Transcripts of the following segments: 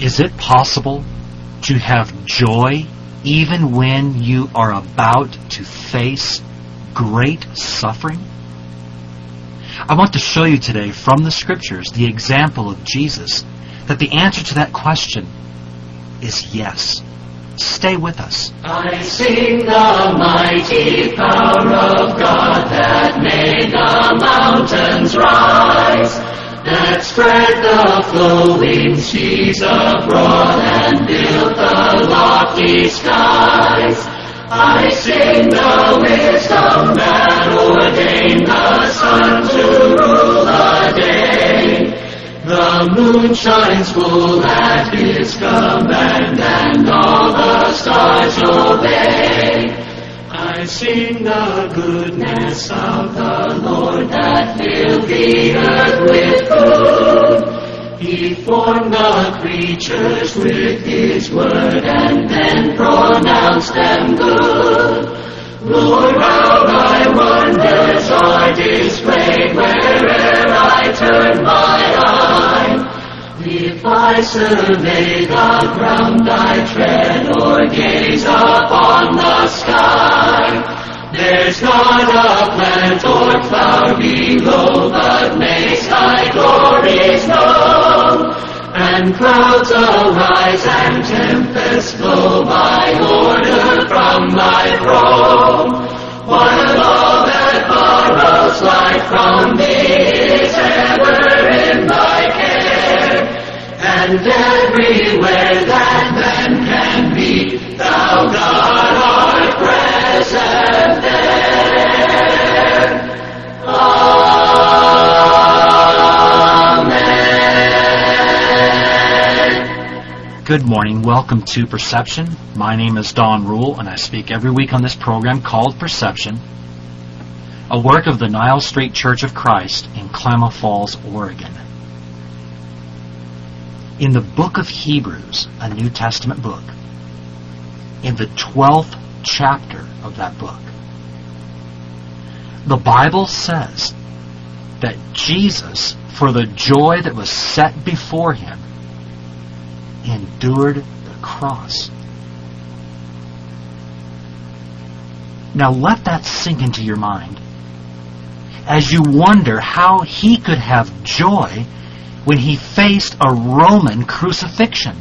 Is it possible to have joy even when you are about to face great suffering? I want to show you today from the Scriptures the example of Jesus that the answer to that question is yes. Stay with us. I sing the mighty power of God that made the mountains rise, that spread the flowing seas abroad and built the lofty skies. I sing the wisdom that ordained the sun to rule the day. The moon shines full at His command, and all the stars obey. I sing the goodness of the Lord that filled the earth with food. He formed the creatures with His word and then pronounced them good. Lord, how Thy wonders are displayed where'er I turn my eye. If I survey the ground I tread or gaze upon the sky, there's not a plant or flower below, but makes Thy glories known. And clouds arise and tempests blow by order from Thy throne. While all that borrows life from Thee is ever in Thy care, and everywhere that man can be, Thou God art present there. Good morning. Welcome to Perception. My name is Don Rule, and I speak every week on this program called Perception, a work of the Nile Street Church of Christ in Klamath Falls, Oregon. In the book of Hebrews, a New Testament book, in the 12th chapter of that book, the Bible says that Jesus, for the joy that was set before Him, endured the cross. Now let that sink into your mind as you wonder how He could have joy when He faced a Roman crucifixion.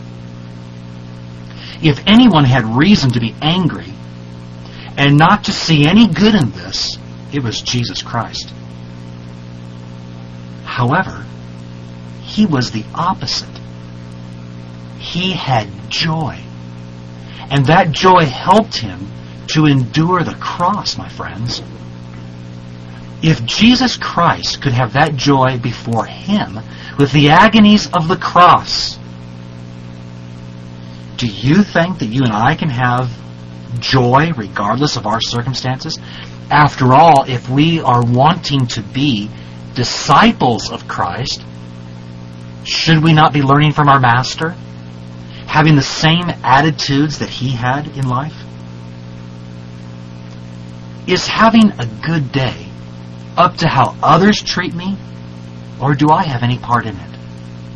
If anyone had reason to be angry and not to see any good in this, it was Jesus Christ. However, He was the opposite. He had joy. And that joy helped Him to endure the cross, my friends. If Jesus Christ could have that joy before Him with the agonies of the cross, do you think that you and I can have joy regardless of our circumstances? After all, if we are wanting to be disciples of Christ, should we not be learning from our Master? Having the same attitudes that He had in life? Is having a good day up to how others treat me, or do I have any part in it?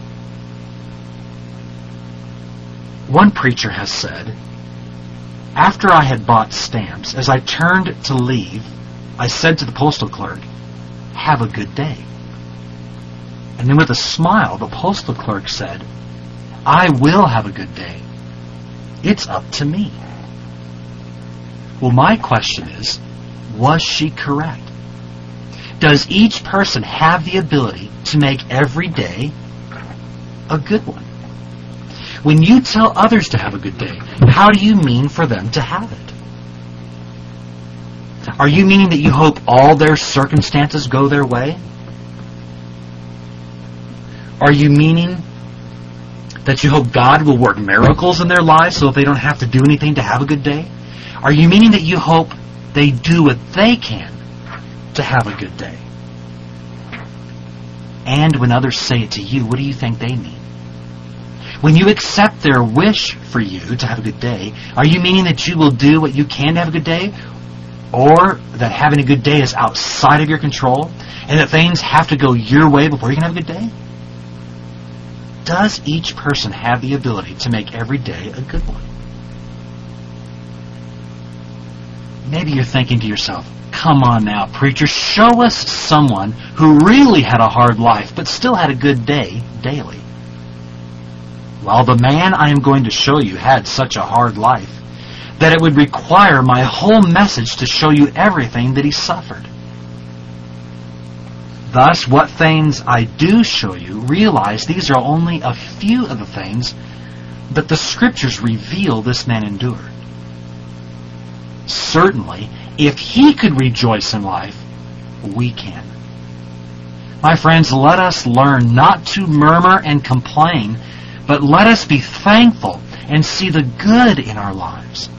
One preacher has said, after I had bought stamps, as I turned to leave, I said to the postal clerk, "Have a good day." And then with a smile, the postal clerk said, "I will have a good day. It's up to me." Well, my question is, was she correct? Does each person have the ability to make every day a good one? When you tell others to have a good day, how do you mean for them to have it? Are you meaning that you hope all their circumstances go their way? Are you meaning that you hope God will work miracles in their lives so if they don't have to do anything to have a good day? Are you meaning that you hope they do what they can to have a good day? And when others say it to you, what do you think they mean? When you accept their wish for you to have a good day, are you meaning that you will do what you can to have a good day? Or that having a good day is outside of your control? And that things have to go your way before you can have a good day? does each person have the ability to make every day a good one? Maybe you're thinking to yourself, come on now, preacher, show us someone who really had a hard life but still had a good day daily. Well, the man I am going to show you had such a hard life that it would require my whole message to show you everything that he suffered. Thus, what things I do show you, realize these are only a few of the things that the Scriptures reveal this man endured. Certainly, if he could rejoice in life, we can. My friends, let us learn not to murmur and complain, but let us be thankful and see the good in our lives.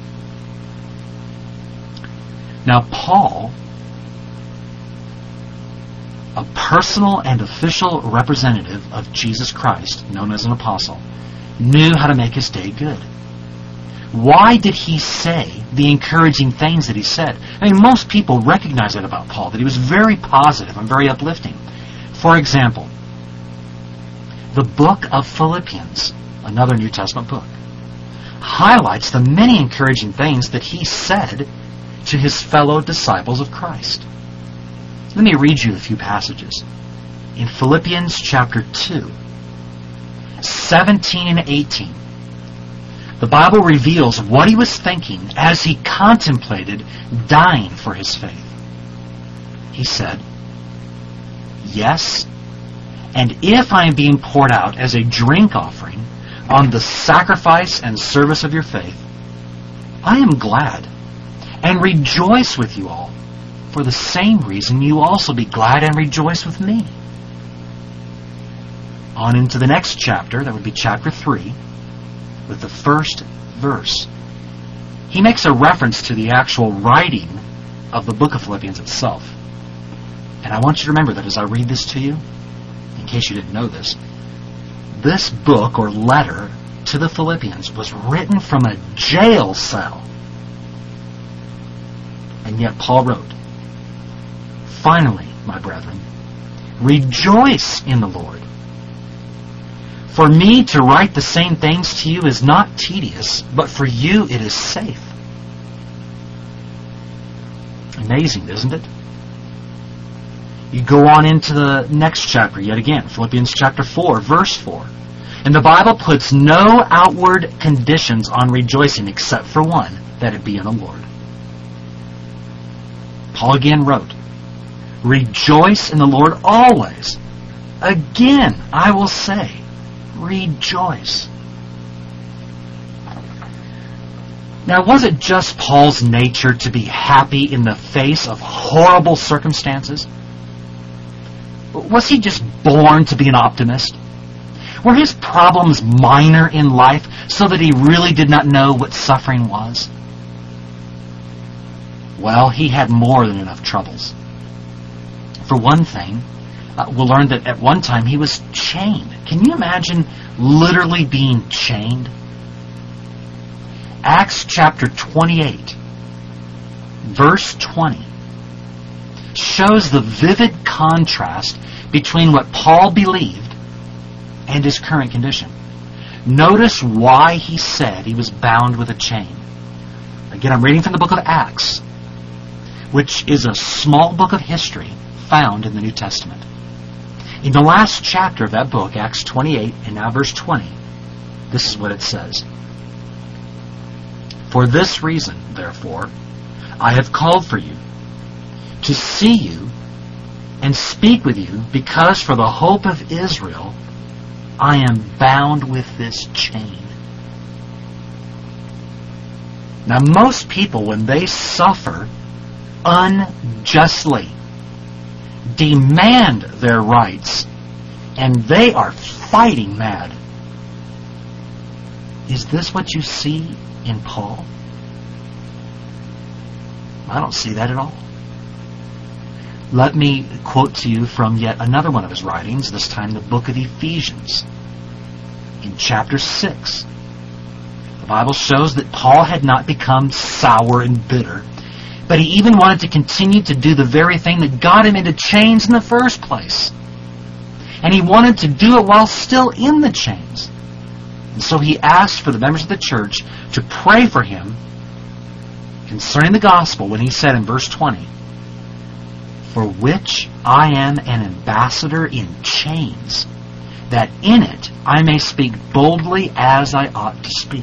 Now, Paul, a personal and official representative of Jesus Christ, known as an apostle, knew how to make his day good. Why did he say the encouraging things that he said? I mean, most people recognize that about Paul, that he was very positive and very uplifting. For example, the book of Philippians, another New Testament book, highlights the many encouraging things that he said to his fellow disciples of Christ. Let me read you a few passages. In Philippians chapter 2, 17 and 18, the Bible reveals what he was thinking as he contemplated dying for his faith. He said, "Yes, and if I am being poured out as a drink offering on the sacrifice and service of your faith, I am glad and rejoice with you all. For the same reason you also be glad and rejoice with me." On into the next chapter, that would be chapter 3, with the first verse. He makes a reference to the actual writing of the book of Philippians itself. And I want you to remember that as I read this to you, in case you didn't know this book or letter to the Philippians was written from a jail cell. And yet Paul wrote, "Finally, my brethren, rejoice in the Lord. For me to write the same things to you is not tedious, but for you it is safe." Amazing, isn't it? You go on into the next chapter yet again, Philippians chapter 4, verse 4. And the Bible puts no outward conditions on rejoicing except for one, that it be in the Lord. Paul again wrote, "Rejoice in the Lord always. Again, I will say, rejoice." Now, was it just Paul's nature to be happy in the face of horrible circumstances? Was he just born to be an optimist? Were his problems minor in life so that he really did not know what suffering was? Well, he had more than enough troubles. For one thing, we'll learn that at one time he was chained. Can you imagine literally being chained? Acts chapter 28, verse 20, shows the vivid contrast between what Paul believed and his current condition. Notice why he said he was bound with a chain. Again, I'm reading from the book of Acts, which is a small book of history found in the New Testament. In the last chapter of that book, Acts 28 and now verse 20, this is what it says. "For this reason, therefore, I have called for you, to see you and speak with you, because for the hope of Israel I am bound with this chain." Now, most people, when they suffer unjustly, demand their rights, and they are fighting mad. Is this what you see in Paul? I don't see that at all. Let me quote to you from yet another one of his writings, this time the book of Ephesians. In chapter 6, the Bible shows that Paul had not become sour and bitter, but he even wanted to continue to do the very thing that got him into chains in the first place. And he wanted to do it while still in the chains. And so he asked for the members of the church to pray for him concerning the gospel when he said in verse 20, "For which I am an ambassador in chains, that in it I may speak boldly as I ought to speak."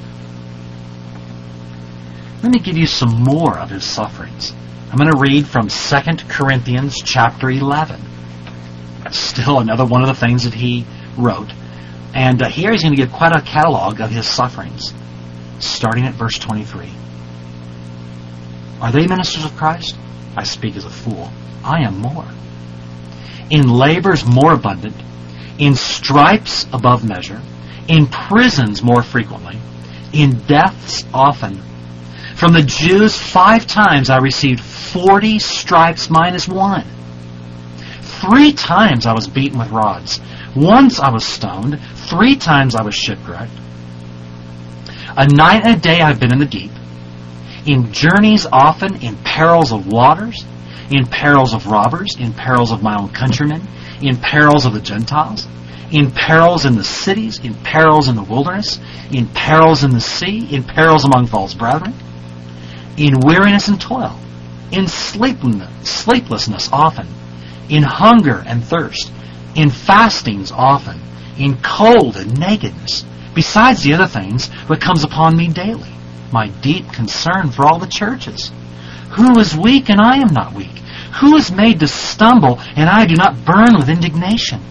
Let me give you some more of his sufferings. I'm going to read from 2 Corinthians chapter 11. Still another one of the things that he wrote. And here he's going to give quite a catalog of his sufferings, starting at verse 23. "Are they ministers of Christ? I speak as a fool. I am more. In labors more abundant, in stripes above measure, in prisons more frequently, in deaths often. From the Jews 5 times I received 40 stripes minus 1. 3 times I was beaten with rods. Once I was stoned. 3 times I was shipwrecked. A night and a day I've been in the deep. In journeys often, in perils of waters, in perils of robbers, in perils of my own countrymen, in perils of the Gentiles, in perils in the cities, in perils in the wilderness, in perils in the sea, in perils among false brethren, in weariness and toil, in sleeplessness often, in hunger and thirst, in fastings often, in cold and nakedness, besides the other things that comes upon me daily, my deep concern for all the churches. Who is weak and I am not weak? Who is made to stumble and I do not burn with indignation?"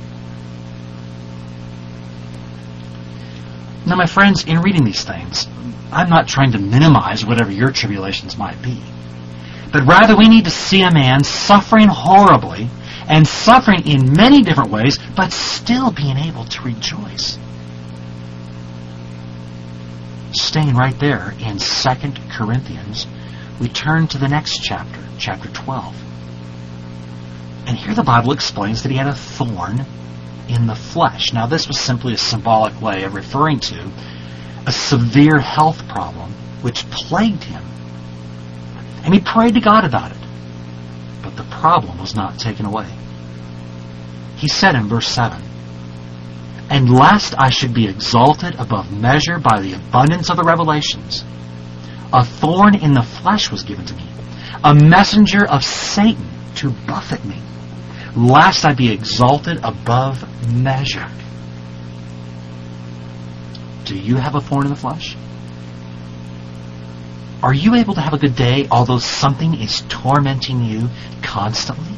Now, my friends, in reading these things, I'm not trying to minimize whatever your tribulations might be. But rather, we need to see a man suffering horribly and suffering in many different ways, but still being able to rejoice. Staying right there in 2 Corinthians, we turn to the next chapter, chapter 12. And here the Bible explains that he had a thorn in the flesh. Now, this was simply a symbolic way of referring to a severe health problem which plagued him. And he prayed to God about it. But the problem was not taken away. He said in verse 7, "And lest I should be exalted above measure by the abundance of the revelations, a thorn in the flesh was given to me, a messenger of Satan to buffet me, lest I be exalted above measure." Do you have a thorn in the flesh? Are you able to have a good day although something is tormenting you constantly?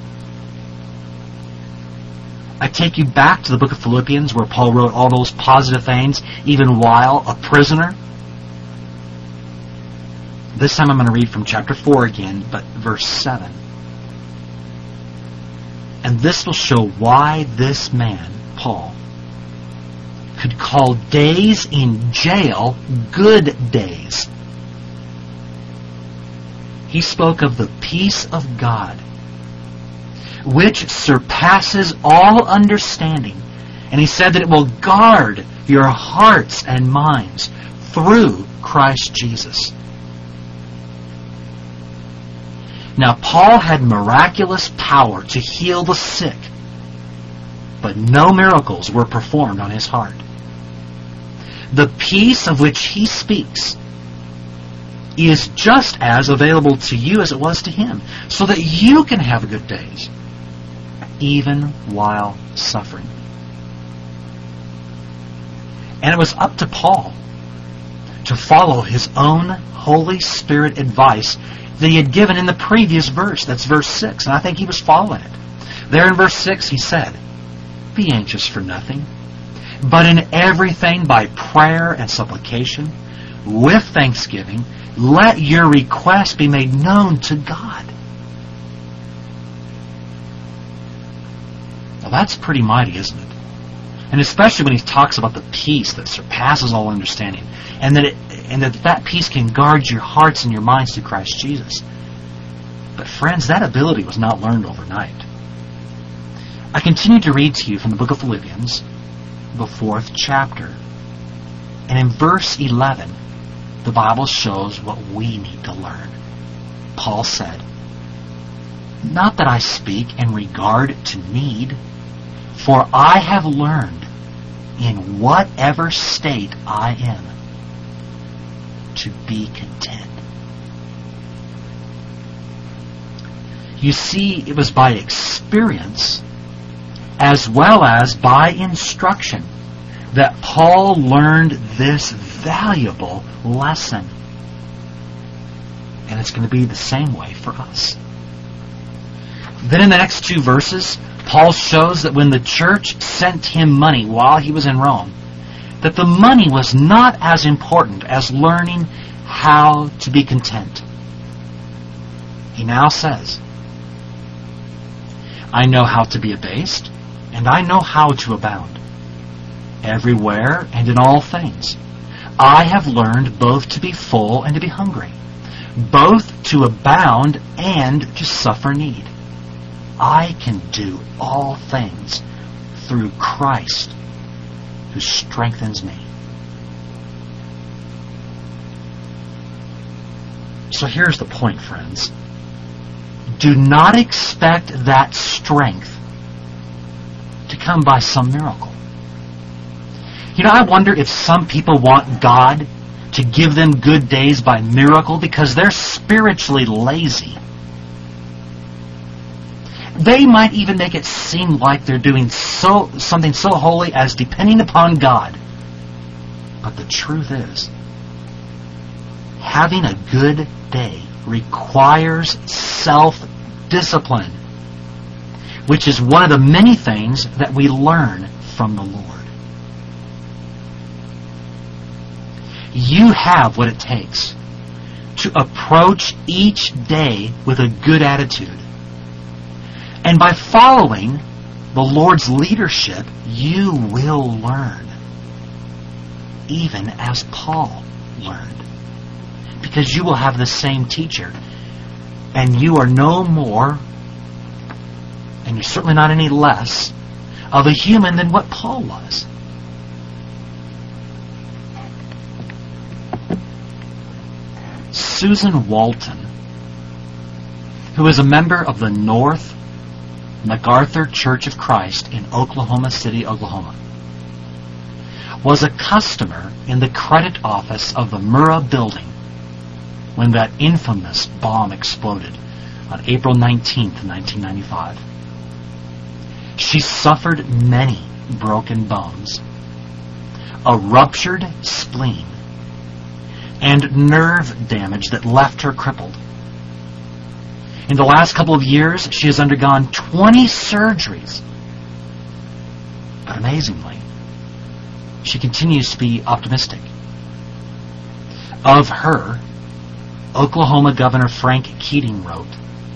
I take you back to the book of Philippians where Paul wrote all those positive things even while a prisoner. This time I'm going to read from chapter 4 again, but verse 7. And this will show why this man, Paul, could call days in jail good days. He spoke of the peace of God, which surpasses all understanding. And he said that it will guard your hearts and minds through Christ Jesus. Now, Paul had miraculous power to heal the sick, but no miracles were performed on his heart. The peace of which he speaks is just as available to you as it was to him, so that you can have good days, even while suffering. And it was up to Paul to follow his own Holy Spirit advice that he had given in the previous verse. That's verse 6, and I think he was following it. There in verse 6 he said, "Be anxious for nothing, but in everything by prayer and supplication, with thanksgiving, let your requests be made known to God." Now that's pretty mighty, isn't it? And especially when he talks about the peace that surpasses all understanding, and that peace can guard your hearts and your minds through Christ Jesus. But friends, that ability was not learned overnight. I continue to read to you from the book of Philippians, the 4th chapter. And in verse 11, the Bible shows what we need to learn. Paul said, "Not that I speak in regard to need, For I have learned in whatever state I am to be content. You see, it was by experience as well as by instruction that Paul learned this valuable lesson. And it's going to be the same way for us. Then in the next 2 verses, Paul shows that when the church sent him money while he was in Rome, that the money was not as important as learning how to be content. He now says, I know how to be abased, and I know how to abound. Everywhere and in all things, I have learned both to be full and to be hungry, both to abound and to suffer need. I can do all things through Christ who strengthens me. So here's the point, friends. Do not expect that strength to come by some miracle. You know, I wonder if some people want God to give them good days by miracle because they're spiritually lazy. They might even make it seem like they're doing something so holy as depending upon God. But the truth is, having a good day requires self-discipline, which is one of the many things that we learn from the Lord. You have what it takes to approach each day with a good attitude. And by following the Lord's leadership, you will learn, even as Paul learned. Because you will have the same teacher. And you are no more, and you're certainly not any less, of a human than what Paul was. Susan Walton, who is a member of the North MacArthur Church of Christ in Oklahoma City, Oklahoma, was a customer in the credit office of the Murrah Building when that infamous bomb exploded on April 19th, 1995. She suffered many broken bones, a ruptured spleen, and nerve damage that left her crippled. In the last couple of years, she has undergone 20 surgeries. But amazingly, she continues to be optimistic. Of her, Oklahoma Governor Frank Keating wrote,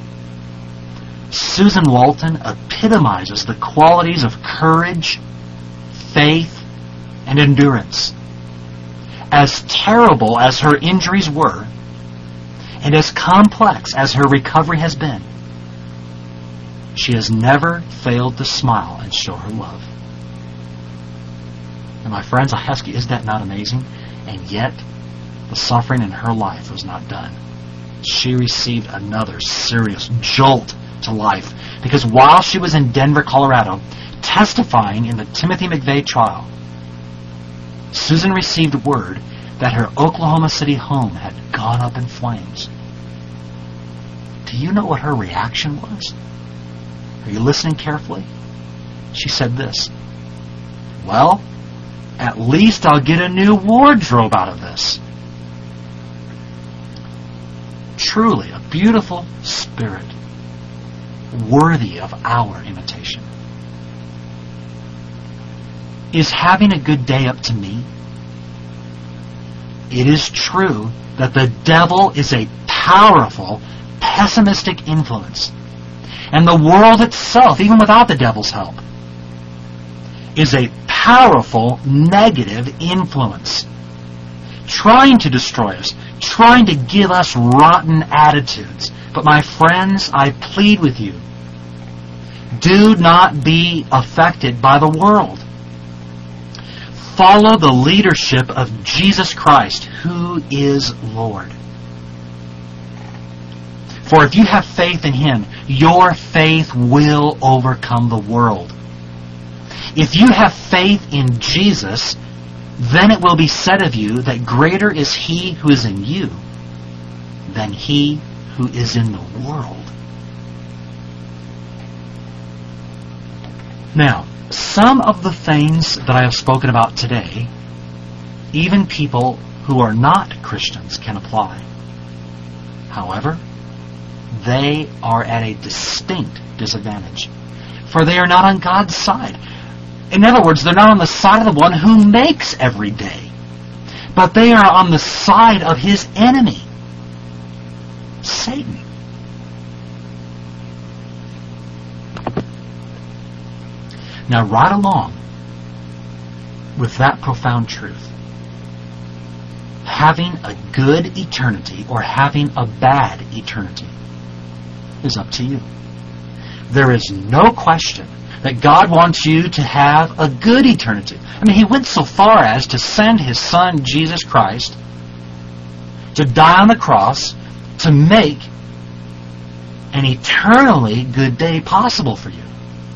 Susan Walton epitomizes the qualities of courage, faith, and endurance. As terrible as her injuries were, and as complex as her recovery has been, she has never failed to smile and show her love. And my friends, I ask you, is that not amazing? And yet, the suffering in her life was not done. She received another serious jolt to life, because while she was in Denver, Colorado, testifying in the Timothy McVeigh trial, Susan received word that her Oklahoma City home had gone up in flames. Do you know what her reaction was? Are you listening carefully? She said this, well, at least I'll get a new wardrobe out of this. Truly a beautiful spirit, worthy of our imitation. Is having a good day up to me? It is true that the devil is a powerful, pessimistic influence. And the world itself, even without the devil's help, is a powerful, negative influence, trying to destroy us, trying to give us rotten attitudes. But my friends, I plead with you, do not be affected by the world. Follow the leadership of Jesus Christ, who is Lord. For if you have faith in Him, your faith will overcome the world. If you have faith in Jesus, then it will be said of you that greater is He who is in you than he who is in the world. Now, some of the things that I have spoken about today, even people who are not Christians can apply. However, they are at a distinct disadvantage, for they are not on God's side. In other words, they're not on the side of the one who makes every day, but they are on the side of his enemy, Satan. Now, right along with that profound truth, having a good eternity or having a bad eternity is up to you. There is no question that God wants you to have a good eternity. I mean, He went so far as to send His Son, Jesus Christ, to die on the cross to make an eternally good day possible for you.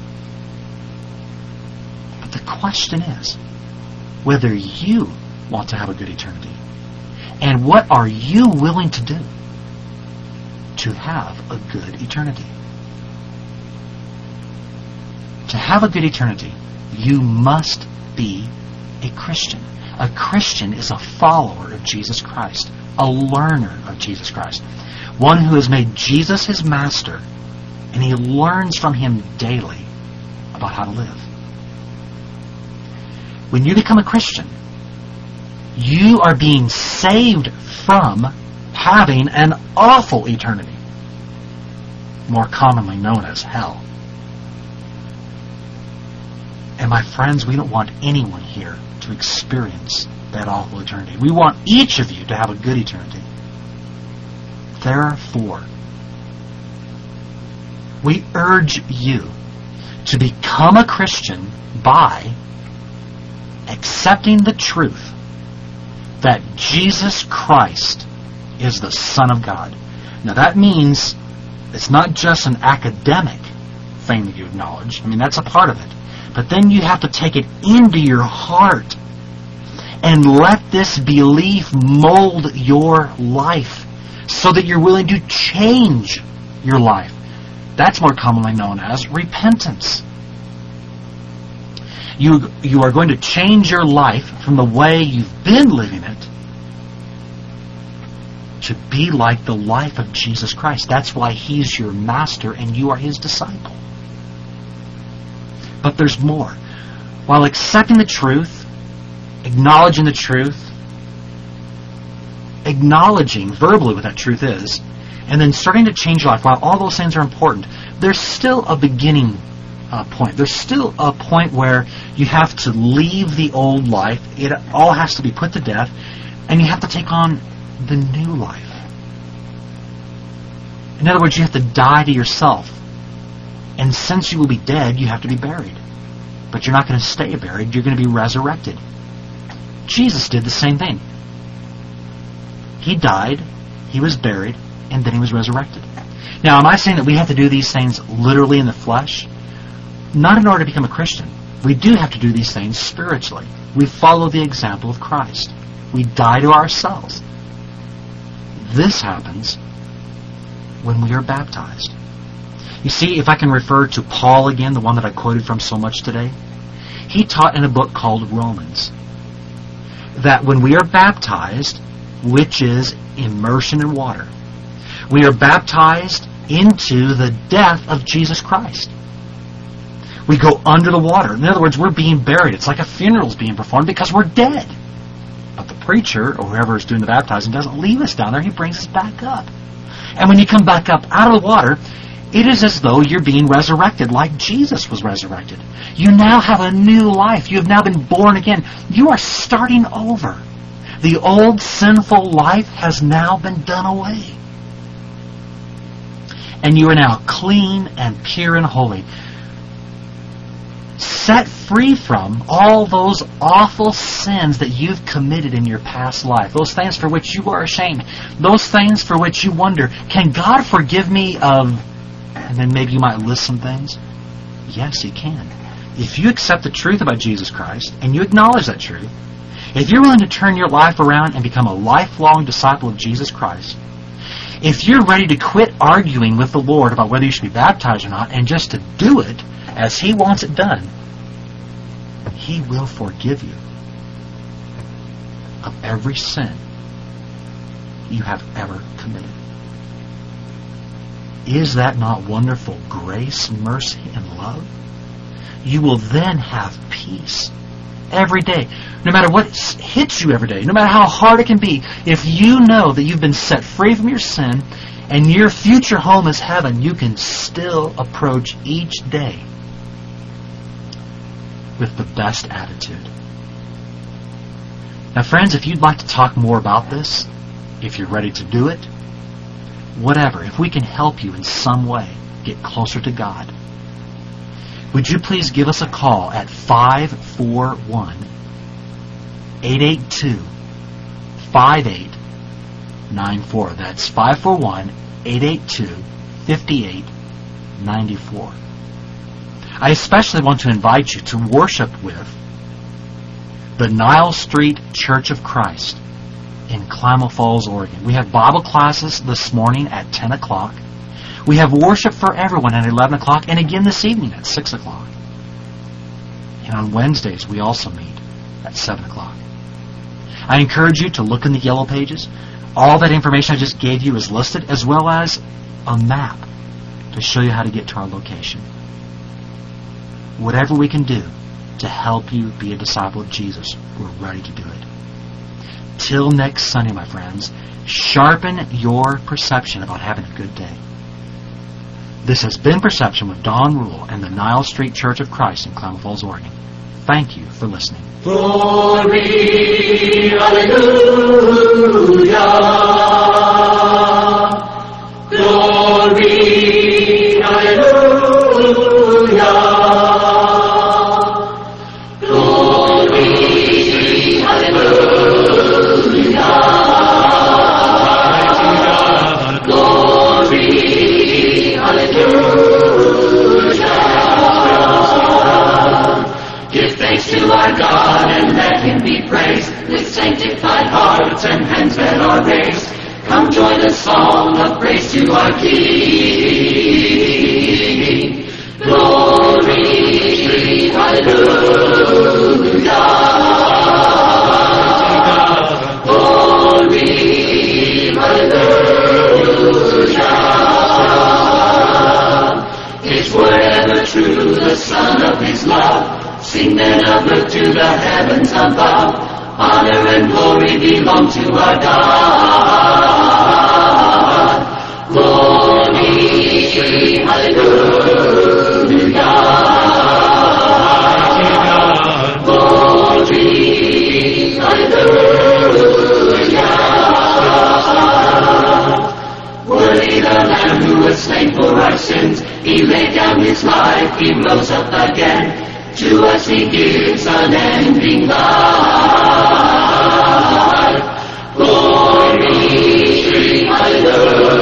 But the question is whether you want to have a good eternity. And what are you willing to do to have a good eternity? To have a good eternity, you must be a Christian. A Christian is a follower of Jesus Christ, a learner of Jesus Christ, one who has made Jesus his master, and he learns from him daily about how to live. When you become a Christian, you are being saved from having an awful eternity, more commonly known as hell. And my friends, we don't want anyone here to experience that awful eternity. We want each of you to have a good eternity. Therefore, we urge you to become a Christian by accepting the truth that Jesus Christ is the Son of God. Now that means it's not just an academic thing that you acknowledge. I mean, that's a part of it. But then you have to take it into your heart and let this belief mold your life so that you're willing to change your life. That's more commonly known as repentance. You are going to change your life from the way you've been living it to be like the life of Jesus Christ. That's why He's your master and you are His disciple. But there's more. While accepting the truth, acknowledging the truth, acknowledging verbally what that truth is, and then starting to change your life, while all those things are important, there's still a beginning point. There's still a point where you have to leave the old life. It all has to be put to death, and you have to take on the new life. In other words, you have to die to yourself. And since you will be dead, you have to be buried. But you're not going to stay buried. You're going to be resurrected. Jesus did the same thing. He died, He was buried, and then He was resurrected. Now, am I saying that we have to do these things literally in the flesh? Not in order to become a Christian. We do have to do these things spiritually. We follow the example of Christ. We die to ourselves. This happens when we are baptized. You see, if I can refer to Paul again, the one that I quoted from so much today, he taught in a book called Romans that when we are baptized, which is immersion in water, we are baptized into the death of Jesus Christ. We go under the water. In other words, we're being buried. It's like a funeral's being performed because we're dead. But the preacher, or whoever is doing the baptizing, doesn't leave us down there. He brings us back up. And when you come back up out of the water, it is as though you're being resurrected like Jesus was resurrected. You now have a new life. You have now been born again. You are starting over. The old sinful life has now been done away. And you are now clean and pure and holy. Set free from all those awful sins that you've committed in your past life. Those things for which you are ashamed. Those things for which you wonder, can God forgive me of... And then maybe you might list some things. Yes, He can. if you accept the truth about Jesus Christ and you acknowledge that truth, if you're willing to turn your life around and become a lifelong disciple of Jesus Christ, if you're ready to quit arguing with the Lord about whether you should be baptized or not and just to do it as He wants it done, He will forgive you of every sin you have ever committed. Is that not wonderful grace, mercy, and love? You will then have peace every day. No matter what hits you every day, no matter how hard it can be, if you know that you've been set free from your sin and your future home is heaven, you can still approach each day with the best attitude. Now, friends, if you'd like to talk more about this, if you're ready to do it, whatever, if we can help you in some way get closer to God, would you please give us a call at 541-882-5894. That's 541-882-5894. I especially want to invite you to worship with the Nile Street Church of Christ in Klamath Falls, Oregon. We have Bible classes this morning at 10 o'clock. We have worship for everyone at 11 o'clock, and again this evening at 6 o'clock. And on Wednesdays, we also meet at 7 o'clock. I encourage you to look in the yellow pages. All that information I just gave you is listed, as well as a map to show you how to get to our location. Whatever we can do to help you be a disciple of Jesus, we're ready to do it. Till next Sunday, my friends, sharpen your perception about having a good day. This has been Perception with Don Rule and the Nile Street Church of Christ in Klamath Falls, Oregon. Thank you for listening. Glory, hallelujah. Glory, hallelujah. Glory, hallelujah. Glory, hallelujah. Give thanks to our God and let Him be praised, with sanctified hearts and hands that are raised. Come join the song of praise to our King. Glory, hallelujah. Glory, hallelujah. His word ever true, the Son of His love. Sing then of earth to the heavens above. Honor and glory belong to our God. Glory, hallelujah. Glory, hallelujah. Worthy the Lamb who was slain for our sins. He laid down His life, He rose up again. To us He gives unending life. Glory, hallelujah.